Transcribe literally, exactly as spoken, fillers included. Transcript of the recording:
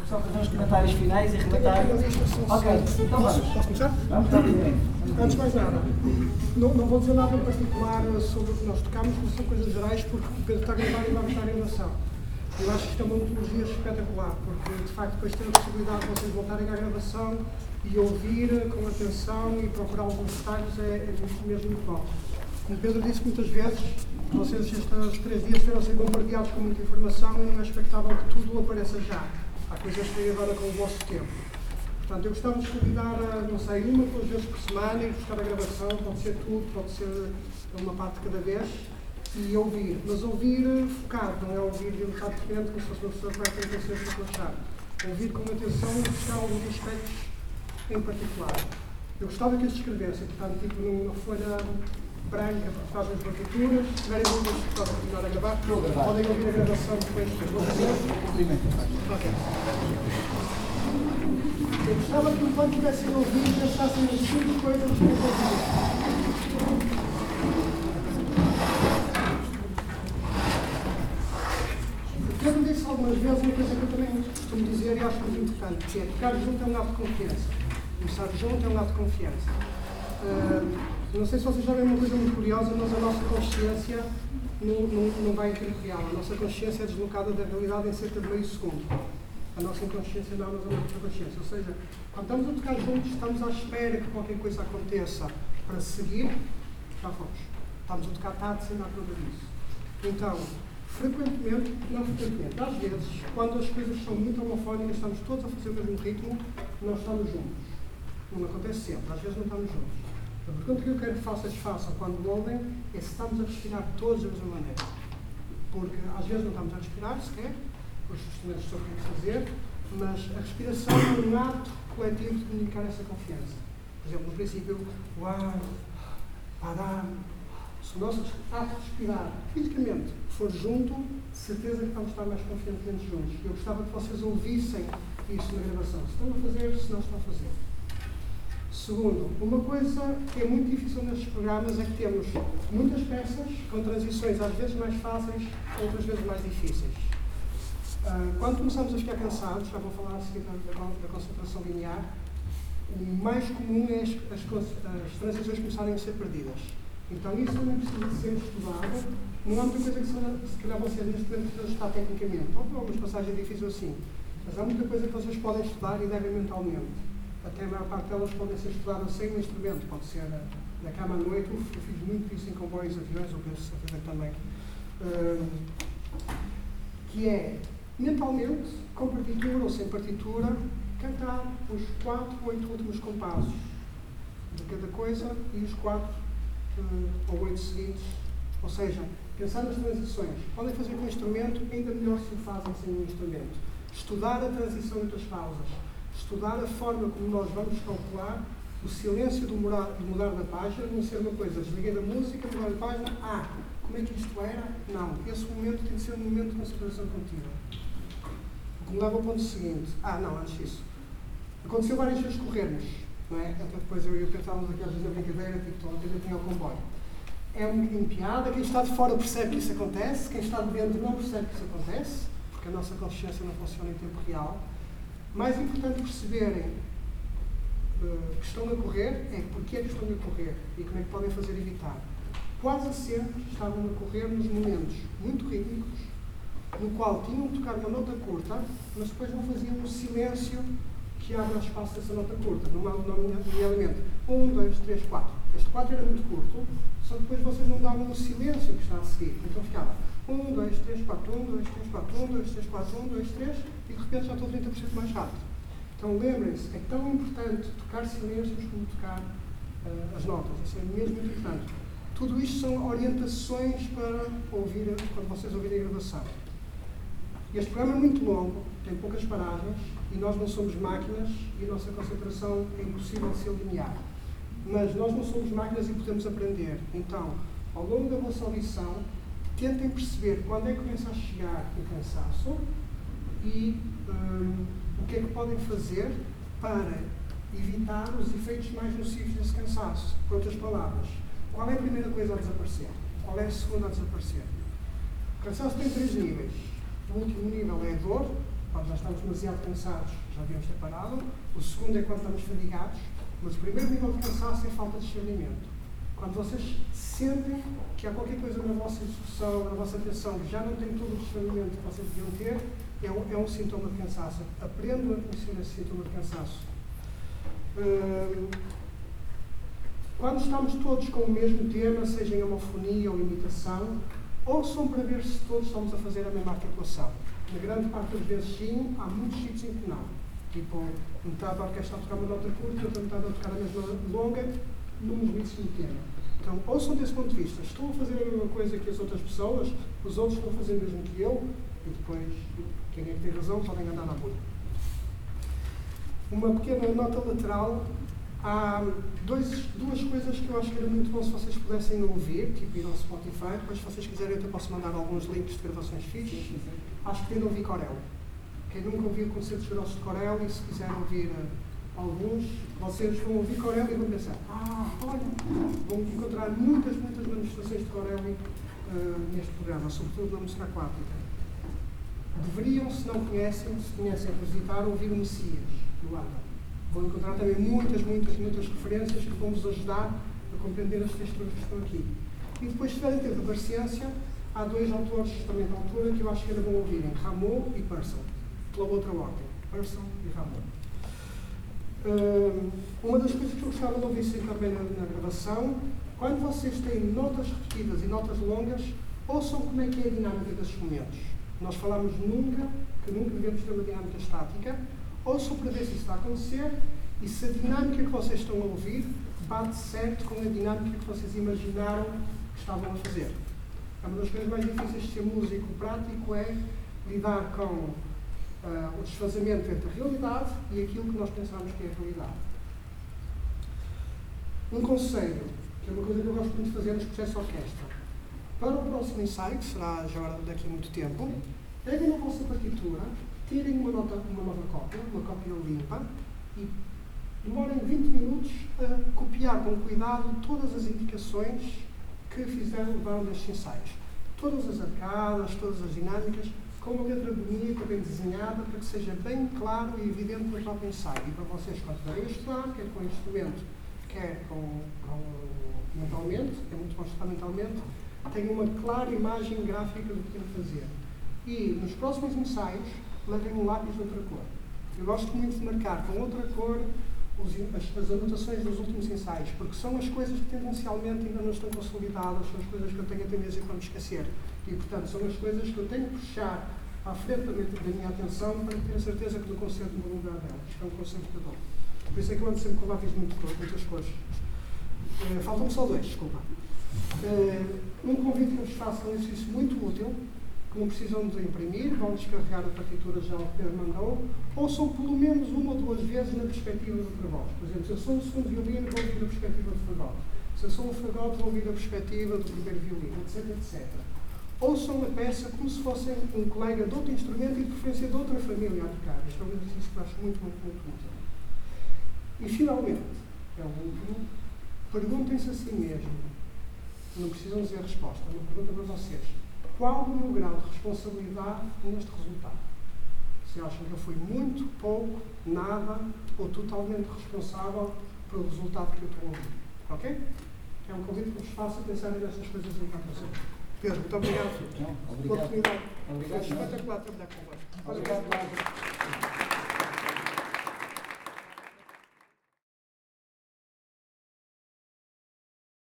só fazer uns comentários finais e rematar. Ok, então vamos. Posso começar? Vamos, obviamente. Antes de mais nada, não, não vou dizer nada em particular sobre o que nós tocamos, porque são coisas gerais, porque o Pedro está a gravar e vai estar em gravação. Eu acho que isto é uma metodologia espetacular, porque de facto depois ter a possibilidade de vocês voltarem à gravação e ouvir com atenção e procurar alguns detalhes é, é mesmo muito bom. Como Pedro disse muitas vezes, vocês estes três dias terão sido bombardeados com muita informação e não é expectável que tudo apareça já. Há coisas que têm agora com o vosso tempo. Portanto, eu gostava de vos convidar a, não sei, uma ou duas vezes por semana e buscar a gravação, pode ser tudo, pode ser uma parte de cada vez, e ouvir. Mas ouvir focado, não é ouvir de um bocado diferente, como se fosse uma pessoa que vai ter intenções de relaxar. Ouvir com atenção e buscar alguns aspectos em particular. Eu gostava que eles escrevessem, portanto, tipo numa folha branca, porque fazem as partituras, se tiverem dúvidas, podem continuar a gravar, podem ouvir a gravação depois. Ok. Eu gostava que, enquanto tivessem ouvido, pensassem nas cinco coisas que eu ouvi. Eu não disse algumas vezes uma coisa que eu também costumo dizer e acho muito importante, que é tocar junto é um ato de confiança. Começar junto é um ato de confiança. Uh, não sei se vocês sabem uma coisa muito curiosa, mas a nossa consciência não, não, não vai em tempo real. A nossa consciência é deslocada da realidade em cerca de meio segundo. A nossa inconsciência não, mas a nossa consciência. Ou seja, quando estamos a tocar juntos, estamos à espera que qualquer coisa aconteça para seguir, já fomos. Estamos a tocar tarde sem dar conta disso. Então, frequentemente, não frequentemente, às vezes, quando as coisas são muito homofónicas, estamos todos a fazer o mesmo ritmo, nós estamos juntos. Não acontece sempre, às vezes não estamos juntos. A pergunta que eu quero que vocês façam quando ouvem é se estamos a respirar todos da mesma maneira. Porque às vezes não estamos a respirar sequer, os instrumentos só podemos fazer, mas a respiração é um ato coletivo de comunicar essa confiança. Por exemplo, no princípio, o ar, parar. Se o nosso ato de respirar fisicamente for junto, de certeza que vamos estar mais confiantemente juntos. Eu gostava que vocês ouvissem isso na gravação. Se estão a fazer, se não estão a fazer. Segundo, uma coisa que é muito difícil nestes programas é que temos muitas peças com transições às vezes mais fáceis, outras vezes mais difíceis. Uh, quando começamos a ficar cansados, já vou falar a seguir da, da concentração linear, o mais comum é as, as, as transições começarem a ser perdidas. Então isso também precisa ser estudado. Não há muita coisa que se, se calhar vocês neste momento precisam estudar tecnicamente. Ou algumas passagens difíceis assim. Mas há muita coisa que vocês podem estudar e devem mentalmente. Até a maior parte delas podem ser estudadas sem um instrumento. Pode ser na, na cama à noite. Uf, eu fiz muito isso em comboios, aviões, ou penso a fazer também. Uh, que é, mentalmente, com partitura ou sem partitura, cantar os quatro, oito últimos compassos de cada coisa e os quatro uh, ou oito seguintes. Ou seja, pensar nas transições. Podem fazer com o instrumento, ainda melhor se o fazem sem um instrumento. Estudar a transição entre as pausas. Estudar a forma como nós vamos calcular o silêncio do mudar, do mudar da página, não ser uma coisa, desliguei da música, mudar da página, ah, como é que isto era? Não, esse momento tem de ser um momento de concentração contínua. O que me leva ao ponto seguinte, ah, não, antes disso. Aconteceu várias vezes corrermos, não é? Até depois eu e o Pedro estávamos aqui às vezes na brincadeira, tipo, ontem eu tinha o comboio. É um bocadinho de piada, quem está de fora percebe que isso acontece, quem está de dentro não percebe que isso acontece, porque a nossa consciência não funciona em tempo real. Mais importante perceberem uh, que estão a correr é porque é que estão a correr e como é que podem fazer evitar. Quase sempre estavam a correr nos momentos muito rítmicos, no qual tinham de tocar uma nota curta, mas depois não faziam o silêncio que abre espaço dessa nota curta, nomeadamente um, dois, três, quatro. Este quatro era muito curto, só depois vocês não davam o silêncio que está a seguir. Então ficava um, dois, três, quatro, um, dois, três, quatro, um, dois, três, quatro, um, dois, três, e de repente já estou trinta por cento mais rápido. Então lembrem-se, é tão importante tocar silêncios como tocar uh, as notas. Isso é mesmo muito importante. Tudo isto são orientações para ouvir, quando vocês ouvirem a gravação. Este programa é muito longo, tem poucas paragens, e nós não somos máquinas, e a nossa concentração é impossível de ser linear. Mas nós não somos máquinas e podemos aprender. Então, ao longo da vossa audição, tentem perceber quando é que começa a chegar o cansaço e hum, o que é que podem fazer para evitar os efeitos mais nocivos desse cansaço. Por outras palavras, qual é a primeira coisa a desaparecer? Qual é a segunda a desaparecer? O cansaço tem três níveis. O último nível é a dor, Quando nós estamos demasiado cansados, já devíamos ter parado. O segundo é quando estamos fadigados. Mas o primeiro nível de cansaço é falta de discernimento. Quando vocês sentem que há qualquer coisa na vossa execução, na vossa atenção, que já não tem todo o discernimento que vocês deviam ter, é um, é um sintoma de cansaço. Aprendam a conhecer esse sintoma de cansaço. Hum, quando estamos todos com o mesmo tema, seja em homofonia ou imitação, ouçam para ver se todos estamos a fazer a mesma articulação. Na grande parte das vezes sim, há muitos sítios em que não. Tipo, metade da orquestra a tocar uma nota curta, outra metade a tocar a mesma longa, num mesmo tema. Então, ouçam desse ponto de vista. Estou a fazer a mesma coisa que as outras pessoas, os outros estão a fazer o mesmo que eu, e depois, quem é que tem razão, podem andar na rua. Uma pequena nota lateral. Há dois, duas coisas que eu acho que era muito bom se vocês pudessem ouvir, tipo ir ao Spotify. Depois, se vocês quiserem, eu até posso mandar alguns links de gravações fixas. Acho que tem de ouvir Corel. Quem nunca ouviu concertos grossos de Corel, e se quiserem ouvir uh, alguns, vocês vão ouvir Corel e vão pensar, ah, olha, vão encontrar muitas, muitas manifestações de Corel uh, neste programa, sobretudo na música aquática. Deveriam, se não conhecem, se conhecem a visitar, ouvir o Messias, do Anda. Vão encontrar também muitas, muitas, muitas referências que vão vos ajudar a compreender as texturas que estão aqui. E depois, se tiverem tempo de paciência, há dois autores também de altura que eu acho que era bom ouvirem, Rameau e Purcell, pela outra ordem, Purcell e Rameau. Uh, uma das coisas que eu gostava de ouvir também na, na gravação, quando vocês têm notas repetidas e notas longas, ouçam como é que é a dinâmica desses momentos. Nós falamos nunca, que nunca devemos ter uma dinâmica estática. Ouçam para ver se isso está a acontecer e se a dinâmica que vocês estão a ouvir bate certo com a dinâmica que vocês imaginaram que estavam a fazer. É uma das coisas mais difíceis de ser músico prático é lidar com uh, o desfazamento entre a realidade e aquilo que nós pensamos que é a realidade. Um conselho, que é uma coisa que eu gosto muito de fazer nos processos de orquestra. Para o próximo ensaio, que será já daqui a muito tempo, peguem a vossa partitura, tirem uma nota, uma nova cópia, uma cópia limpa, e demorem vinte minutos a copiar com cuidado todas as indicações que fizeram levar destes ensaios. Todas as arcadas, todas as dinâmicas, com uma letra bonita, bem desenhada, para que seja bem claro e evidente no próprio ensaio. E para vocês, quando estiverem a estudar, quer com o instrumento, quer com, com mentalmente, é muito bom estudar mentalmente, tenham uma clara imagem gráfica do que têm que fazer. E nos próximos ensaios, levem um lápis de outra cor. Eu gosto muito de marcar com outra cor os, as, as anotações dos últimos ensaios, porque são as coisas que tendencialmente ainda não estão consolidadas, são as coisas que eu tenho a tendência para me esquecer. E, portanto, são as coisas que eu tenho que puxar à frente da minha, da minha atenção para ter a certeza que no concerto me vou lembrar delas. Isto é um concerto que eu dou. Por isso é que eu ando sempre com lápis de muito, muitas cores. Uh, Faltam-me só dois, desculpa. Uh, um convite que eu vos faço é um exercício muito útil, que não precisam de imprimir, vão descarregar a partitura já o Pedro mandou, ou são pelo menos uma ou duas vezes na perspectiva do fagote. Por exemplo, se eu sou um segundo violino, vou ouvir a perspectiva do fagote. Se eu sou um fagote, vou ouvir a perspectiva do primeiro violino, etc, etcétera. Ouçam a peça como se fossem um colega de outro instrumento e de preferência de outra família a tocar. Este é um exercício que eu acho muito, muito, muito útil. E finalmente, é o último, perguntem-se a si mesmo, não precisam dizer a resposta, uma pergunta para vocês. Qual o meu grau de responsabilidade neste resultado? Se acham que eu fui muito, pouco, nada ou totalmente responsável pelo resultado que eu estou a ouvir. Ok? É um convite que vos faço a pensarem nestas coisas enquanto eu Pedro, muito obrigado. Não, obrigado. Pela oportunidade. Obrigado. Foi espetacular trabalhar convosco. Obrigado.